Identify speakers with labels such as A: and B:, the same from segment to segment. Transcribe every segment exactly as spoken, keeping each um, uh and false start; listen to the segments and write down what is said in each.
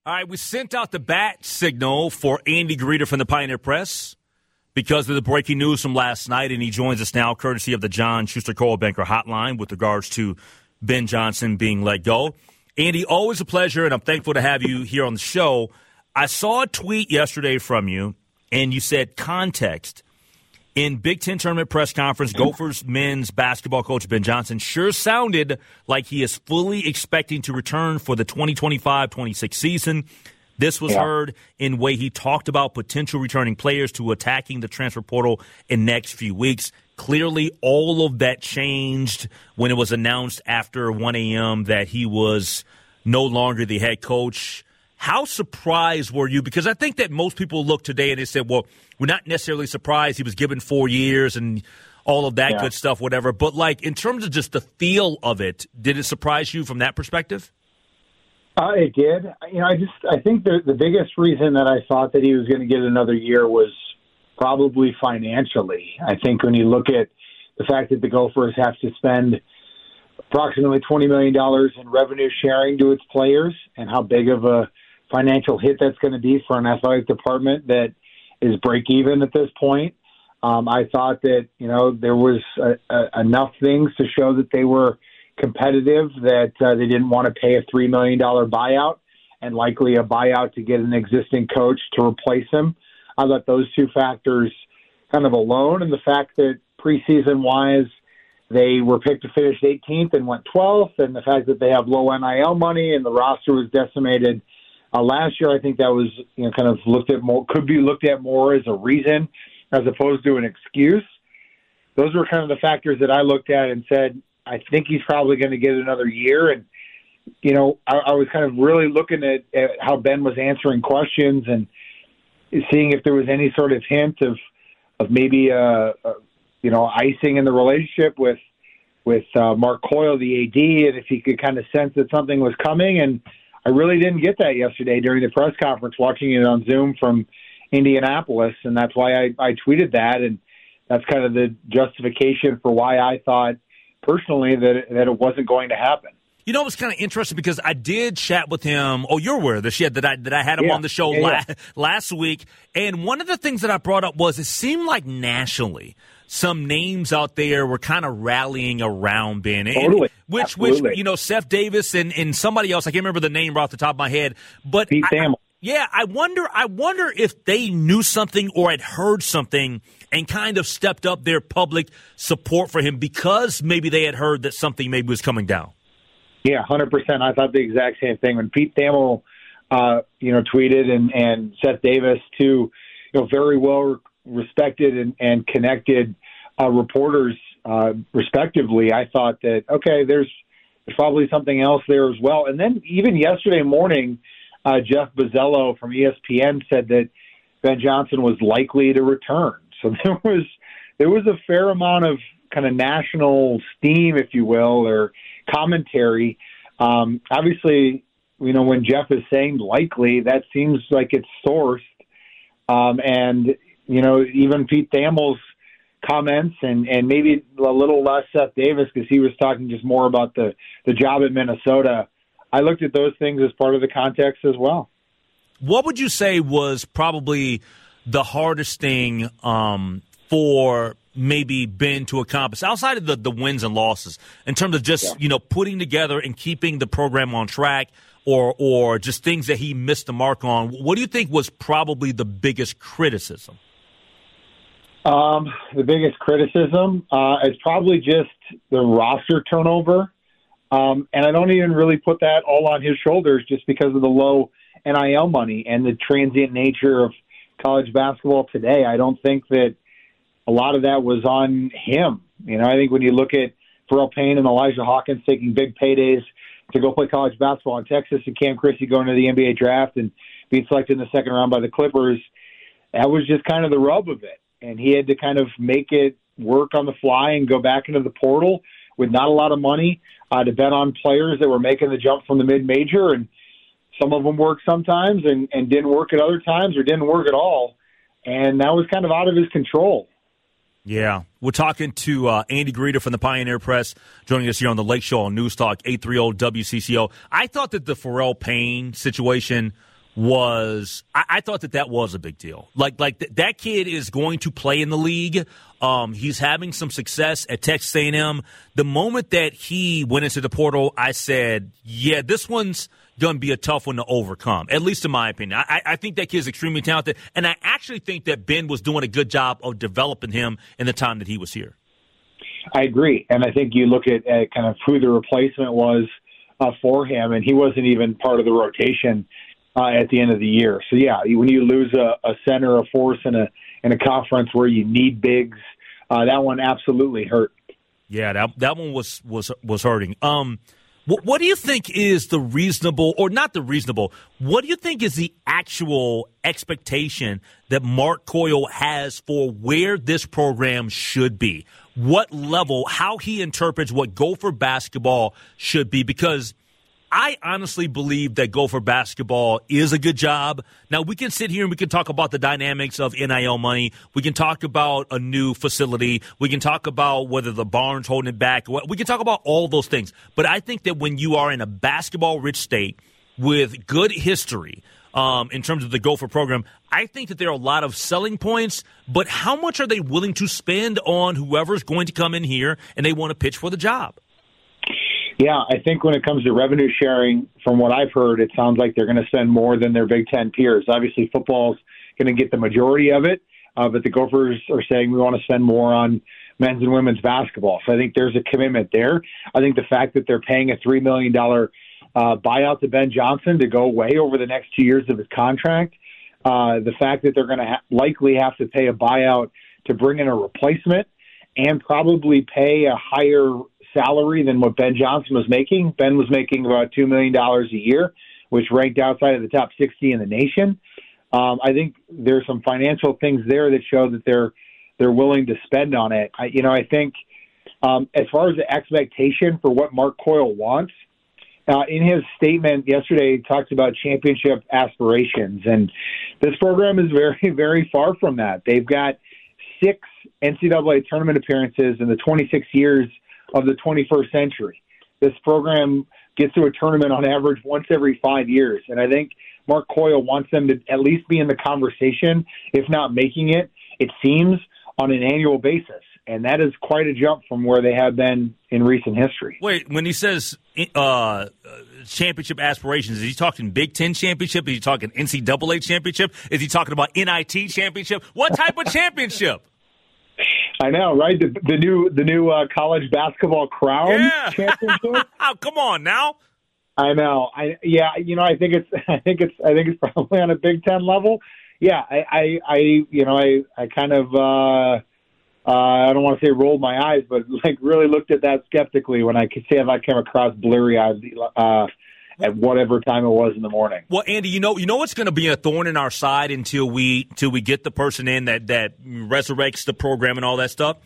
A: All right, we sent out the bat signal for Andy Greder from the Pioneer Press because of the breaking news from last night, and he joins us now courtesy of the John Schuster Coldwell Banker Hotline with regards to Ben Johnson being let go. Andy, always a pleasure, and I'm thankful to have you here on the show. I saw a tweet yesterday from you, and you said context. In Big Ten Tournament press conference, Gophers men's basketball coach Ben Johnson sure sounded like he is fully expecting to return for the twenty twenty-five twenty-six season. This was yeah. heard in way he talked about potential returning players to attacking the transfer portal in next few weeks. Clearly, all of that changed when it was announced after one a.m. that he was no longer the head coach. How surprised were you? Because I think that most people look today and they said, well, we're not necessarily surprised he was given four years and all of that yeah. good stuff, whatever. But, like, in terms of just the feel of it, did it surprise you from that perspective?
B: Uh, it did. You know, I just I think the, the biggest reason that I thought that he was going to get another year was probably financially. I think when you look at the fact that the Gophers have to spend approximately twenty million dollars in revenue sharing to its players and how big of a financial hit that's going to be for an athletic department that is break even at this point. Um, I thought that, you know, there was a, a, enough things to show that they were competitive, that uh, they didn't want to pay a three million dollars buyout and likely a buyout to get an existing coach to replace him. I thought those two factors kind of alone, and the fact that preseason-wise they were picked to finish eighteenth and went twelfth, and the fact that they have low N I L money and the roster was decimated uh, last year, I think that was, you know, kind of looked at more, could be looked at more as a reason as opposed to an excuse. Those were kind of the factors that I looked at and said, I think he's probably going to get another year. And, you know, I, I was kind of really looking at, at how Ben was answering questions and seeing if there was any sort of hint of, of maybe, uh, uh, you know, icing in the relationship with, with uh, Mark Coyle, the A D, and if he could kind of sense that something was coming. And I really didn't get that yesterday during the press conference, watching it on Zoom from Indianapolis. And that's why I, I tweeted that. And that's kind of the justification for why I thought personally that it, that it wasn't going to happen.
A: You know, it was kind of interesting because I did chat with him. Oh, you're aware of this, yeah, that I, that I had him
B: yeah,
A: on the show
B: yeah,
A: la-
B: yeah.
A: last week. And one of the things that I brought up was it seemed like nationally some names out there were kind of rallying around Ben. And,
B: totally.
A: Which,
B: Absolutely.
A: which, you know, Seth Davis and, and somebody else, I can't remember the name right off the top of my head. But
B: Pete Thamel.
A: Yeah, I wonder I wonder if they knew something or had heard something and kind of stepped up their public support for him because maybe they had heard that something maybe was coming down.
B: Yeah, one hundred percent. I thought the exact same thing. When Pete Thamel, uh, you know, tweeted and, and Seth Davis, two, you know, very well respected and, and connected uh, reporters, uh, respectively, I thought that, okay, there's, there's probably something else there as well. And then even yesterday morning, Uh, Jeff Bozzello from E S P N said that Ben Johnson was likely to return. So there was there was a fair amount of kind of national steam, if you will, or commentary. Um, obviously, you know, when Jeff is saying likely, that seems like it's sourced. Um, and, you know, even Pete Thamel's comments and, and maybe a little less Seth Davis because he was talking just more about the, the job at Minnesota. I looked at those things as part of the context as well.
A: What would you say was probably the hardest thing um, for maybe Ben to accomplish outside of the, the wins and losses in terms of just, yeah. you know, putting together and keeping the program on track or or just things that he missed the mark on? What do you think was probably the biggest criticism?
B: Um, the biggest criticism uh, is probably just the roster turnover. Um, and I don't even really put that all on his shoulders just because of the low N I L money and the transient nature of college basketball today. I don't think that a lot of that was on him. You know, I think when you look at Pharrell Payne and Elijah Hawkins taking big paydays to go play college basketball in Texas and Cam Christie going to the N B A draft and being selected in the second round by the Clippers, that was just kind of the rub of it. And he had to kind of make it work on the fly and go back into the portal with not a lot of money uh, to bet on players that were making the jump from the mid-major. And some of them worked sometimes and, and didn't work at other times or didn't work at all. And that was kind of out of his control.
A: Yeah. We're talking to uh, Andy Greder from the Pioneer Press, joining us here on the Lake Show on News Talk eight thirty W C C O. I thought that the Pharrell Payne situation was I, I thought that that was a big deal. Like like th- that kid is going to play in the league. Um, he's having some success at Texas A and M. The moment that he went into the portal, I said, yeah, this one's going to be a tough one to overcome, at least in my opinion. I, I think that kid's extremely talented, and I actually think that Ben was doing a good job of developing him in the time that he was here.
B: I agree, and I think you look at, at kind of who the replacement was uh, for him, and he wasn't even part of the rotation uh, at the end of the year. So, yeah, when you lose a, a center, a force in a in a conference where you need bigs, uh, that one absolutely hurt.
A: Yeah, that that one was was was hurting. Um, what, what do you think is the reasonable, or not the reasonable? What do you think is the actual expectation that Mark Coyle has for where this program should be? What level, how he interprets what Gopher basketball should be? Because I honestly believe that Gopher basketball is a good job. Now, we can sit here and we can talk about the dynamics of N I L money. We can talk about a new facility. We can talk about whether the barn's holding it back. We can talk about all those things. But I think that when you are in a basketball-rich state with good history um, in terms of the Gopher program, I think that there are a lot of selling points. But how much are they willing to spend on whoever's going to come in here and they want to pitch for the job?
B: Yeah, I think when it comes to revenue sharing, from what I've heard, it sounds like they're going to spend more than their Big Ten peers. Obviously, football's going to get the majority of it, uh, but the Gophers are saying we want to spend more on men's and women's basketball. So I think there's a commitment there. I think the fact that they're paying a three million dollars uh, buyout to Ben Johnson to go away over the next two years of his contract, uh, the fact that they're going to ha- likely have to pay a buyout to bring in a replacement and probably pay a higher salary than what Ben Johnson was making. Ben was making about two million dollars a year, which ranked outside of the top sixty in the nation. Um, I think there's some financial things there that show that they're they're willing to spend on it. I, you know, I think um, as far as the expectation for what Mark Coyle wants, uh, in his statement yesterday, he talked about championship aspirations, and this program is very, very far from that. They've got six N C double A tournament appearances in the twenty-six years of the twenty-first century. This program gets to a tournament on average once every five years. And I think Mark Coyle wants them to at least be in the conversation, if not making it, it seems, on an annual basis. And that is quite a jump from where they have been in recent history.
A: Wait, when he says uh, championship aspirations, is he talking Big Ten championship? Is he talking N C double A championship? Is he talking about N I T championship? What type of championship?
B: I know, right? The, the new the new uh, college basketball crown
A: yeah.
B: championship.
A: Oh, come on now.
B: I know. I yeah. You know, I think it's I think it's I think it's probably on a Big Ten level. Yeah. I I, I you know I I kind of uh, uh, I don't want to say rolled my eyes, but like really looked at that skeptically when I could say if I came across blurry eyes uh, at whatever time it was in the morning.
A: Well, Andy, you know, you know what's going to be a thorn in our side until we until we get the person in that, that resurrects the program and all that stuff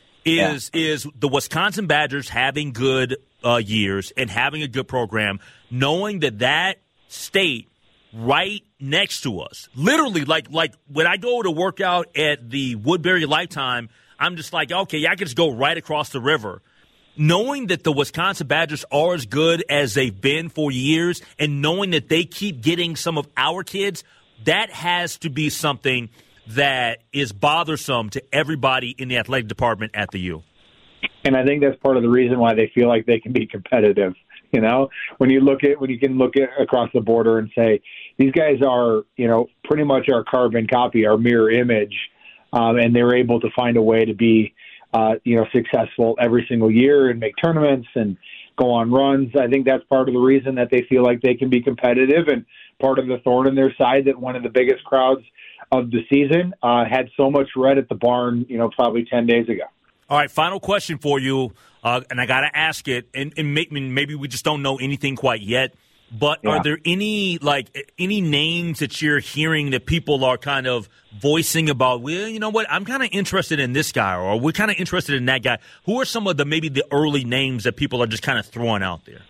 A: is yeah. is the Wisconsin Badgers having good uh, years and having a good program, knowing that that state right next to us, literally, like like when I go to work out at the Woodbury Lifetime, I'm just like, okay, yeah, I can just go right across the river. Knowing that the Wisconsin Badgers are as good as they've been for years and knowing that they keep getting some of our kids, that has to be something that is bothersome to everybody in the athletic department at the U.
B: And I think that's part of the reason why they feel like they can be competitive. You know, when you look at when you can look at across the border and say these guys are, you know, pretty much our carbon copy, our mirror image, um, and they're able to find a way to be Uh, you know, successful every single year and make tournaments and go on runs. I think that's part of the reason that they feel like they can be competitive and part of the thorn in their side that one of the biggest crowds of the season uh, had so much red at the barn, you know, probably ten days ago.
A: All right, final question for you, uh, and I got to ask it, and, and maybe we just don't know anything quite yet. But yeah. Are there any like any names that you're hearing that people are kind of voicing about? Well, you know what? I'm kind of interested in this guy, or we're kind of interested in that guy. Who are some of the maybe the early names that people are just kind of throwing out there?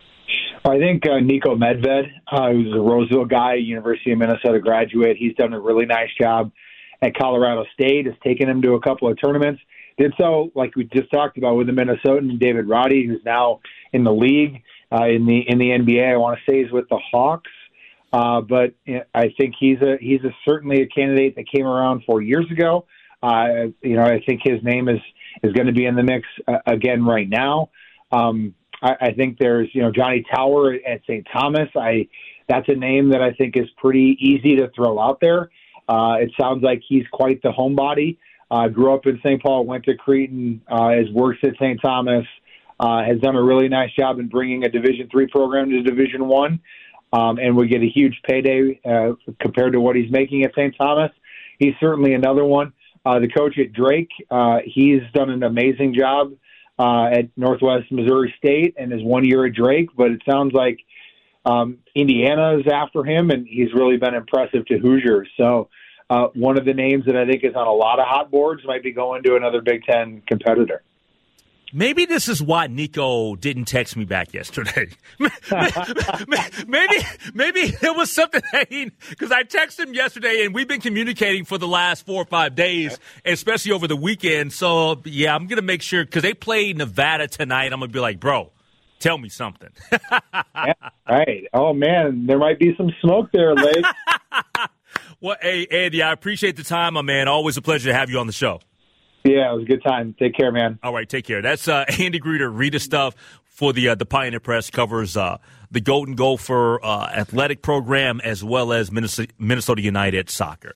B: I think uh, Nico Medved, uh, who's a Roseville guy, University of Minnesota graduate. He's done a really nice job at Colorado State. Has taken him to a couple of tournaments. Did so, like we just talked about, with the Minnesotan David Roddy, who's now in the league. Uh, in the in the N B A, I want to say he's with the Hawks. Uh, but I think he's a he's a, certainly a candidate that came around four years ago. Uh, you know, I think his name is, is going to be in the mix uh, again right now. Um, I, I think there's, you know, Johnny Tower at Saint Thomas. I that's a name that I think is pretty easy to throw out there. Uh, it sounds like he's quite the homebody. Uh, grew up in Saint Paul, went to Cretin, uh, has worked at Saint Thomas, uh, has done a really nice job in bringing a Division three program to Division one, um, and would get a huge payday uh, compared to what he's making at Saint Thomas. He's certainly another one. Uh, the coach at Drake, uh, he's done an amazing job uh, at Northwest Missouri State and his one year at Drake, but it sounds like um, Indiana is after him, and he's really been impressive to Hoosiers. So uh, one of the names that I think is on a lot of hot boards might be going to another Big Ten competitor.
A: Maybe this is why Nico didn't text me back yesterday. maybe maybe there was something, because I texted him yesterday, and we've been communicating for the last four or five days, especially over the weekend. So, yeah, I'm going to make sure, because they play Nevada tonight, I'm going to be like, bro, tell me something.
B: Yeah, right. Oh, man, there might be some smoke there, Lake.
A: Well, hey, Andy, I appreciate the time, my man. Always a pleasure to have you on the show.
B: Yeah, it was a good time. Take care, man.
A: All right, take care. That's uh, Andy Greder, Rita Stuff for the uh, the Pioneer Press, covers uh, the Golden Gopher uh, athletic program as well as Minnesota, Minnesota United soccer.